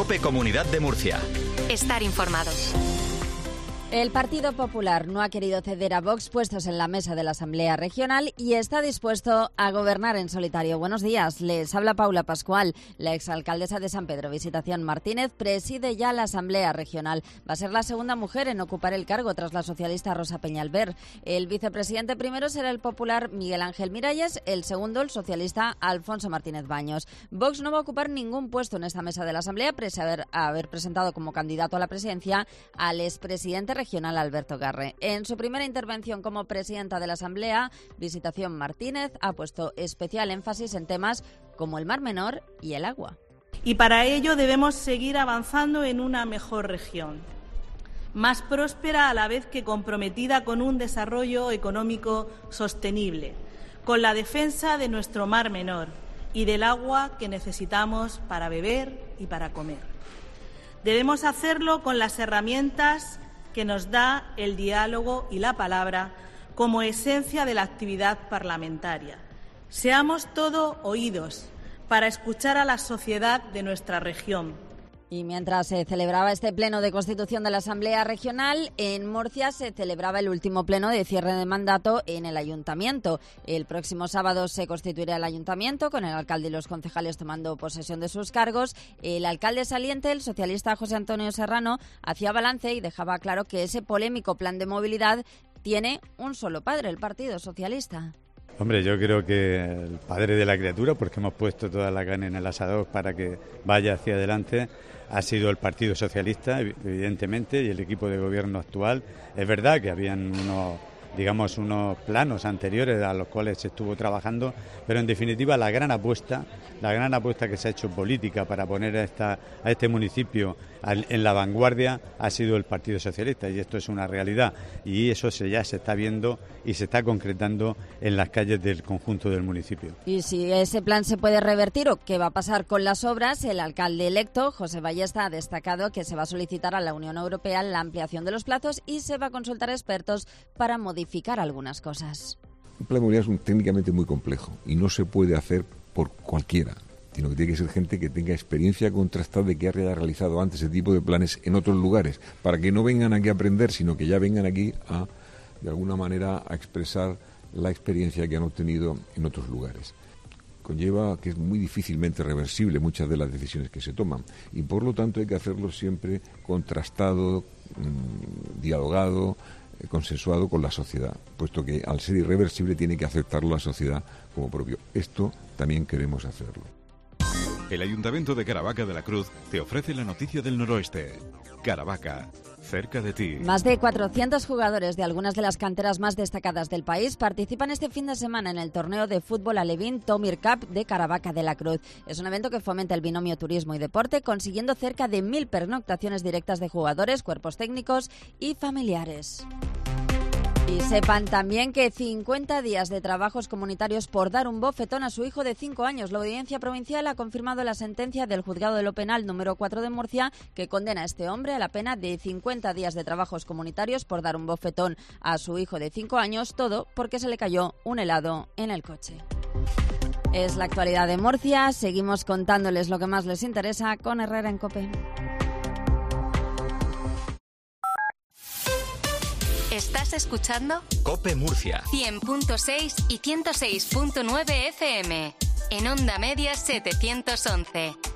COPE Comunidad de Murcia. Estar informados. El Partido Popular no ha querido ceder a Vox puestos en la mesa de la Asamblea Regional y está dispuesto a gobernar en solitario. Buenos días, les habla Paula Pascual. La exalcaldesa de San Pedro, Visitación Martínez, preside ya la Asamblea Regional. Va a ser la segunda mujer en ocupar el cargo tras la socialista Rosa Peñalver. El vicepresidente primero será el popular Miguel Ángel Miralles, el segundo el socialista Alfonso Martínez Baños. Vox no va a ocupar ningún puesto en esta mesa de la Asamblea, pese a haber presentado como candidato a la presidencia al expresidente regional Alberto Garre. En su primera intervención como presidenta de la Asamblea, Visitación Martínez ha puesto especial énfasis en temas como el Mar Menor y el agua. Y para ello debemos seguir avanzando en una mejor región, más próspera a la vez que comprometida con un desarrollo económico sostenible, con la defensa de nuestro Mar Menor y del agua que necesitamos para beber y para comer. Debemos hacerlo con las herramientas que nos da el diálogo y la palabra como esencia de la actividad parlamentaria. Seamos todo oídos para escuchar a la sociedad de nuestra región. Y mientras se celebraba este pleno de constitución de la Asamblea Regional, en Murcia se celebraba el último pleno de cierre de mandato en el Ayuntamiento. El próximo sábado se constituirá el Ayuntamiento, con el alcalde y los concejales tomando posesión de sus cargos. El alcalde saliente, el socialista José Antonio Serrano, hacía balance y dejaba claro que ese polémico plan de movilidad tiene un solo padre, el Partido Socialista. Hombre, yo creo que el padre de la criatura, porque hemos puesto toda la carne en el asador para que vaya hacia adelante, ha sido el Partido Socialista, evidentemente, y el equipo de gobierno actual. Es verdad que habían unos planos anteriores a los cuales se estuvo trabajando, pero en definitiva la gran apuesta que se ha hecho política para poner a este municipio en la vanguardia ha sido el Partido Socialista, y esto es una realidad, y eso ya se está viendo y se está concretando en las calles del conjunto del municipio. Y si ese plan se puede revertir o qué va a pasar con las obras, el alcalde electo, José Ballesta, ha destacado que se va a solicitar a la Unión Europea la ampliación de los plazos y se va a consultar a expertos para modificar algunas cosas. Un plan de movilidad es técnicamente muy complejo y no se puede hacer por cualquiera, sino que tiene que ser gente que tenga experiencia contrastada de que haya realizado antes ese tipo de planes en otros lugares, para que no vengan aquí a aprender, sino que ya vengan aquí de alguna manera, a expresar la experiencia que han obtenido en otros lugares. Conlleva que es muy difícilmente reversible muchas de las decisiones que se toman, y por lo tanto hay que hacerlo siempre contrastado, dialogado, consensuado con la sociedad, puesto que al ser irreversible tiene que aceptarlo la sociedad como propio. Esto también queremos hacerlo. El Ayuntamiento de Caravaca de la Cruz te ofrece la noticia del noroeste. Caravaca, cerca de ti. Más de 400 jugadores de algunas de las canteras más destacadas del país participan este fin de semana en el torneo de fútbol alevín Tomir Cup de Caravaca de la Cruz. Es un evento que fomenta el binomio turismo y deporte, consiguiendo cerca de 1.000 pernoctaciones directas de jugadores, cuerpos técnicos y familiares. Y sepan también que 50 días de trabajos comunitarios por dar un bofetón a su hijo de 5 años. La Audiencia Provincial ha confirmado la sentencia del Juzgado de lo Penal número 4 de Murcia, que condena a este hombre a la pena de 50 días de trabajos comunitarios por dar un bofetón a su hijo de 5 años, todo porque se le cayó un helado en el coche. Es la actualidad de Murcia. Seguimos contándoles lo que más les interesa con Herrera en COPE. ¿Estás escuchando? COPE Murcia. 100.6 y 106.9 FM. En onda media 711.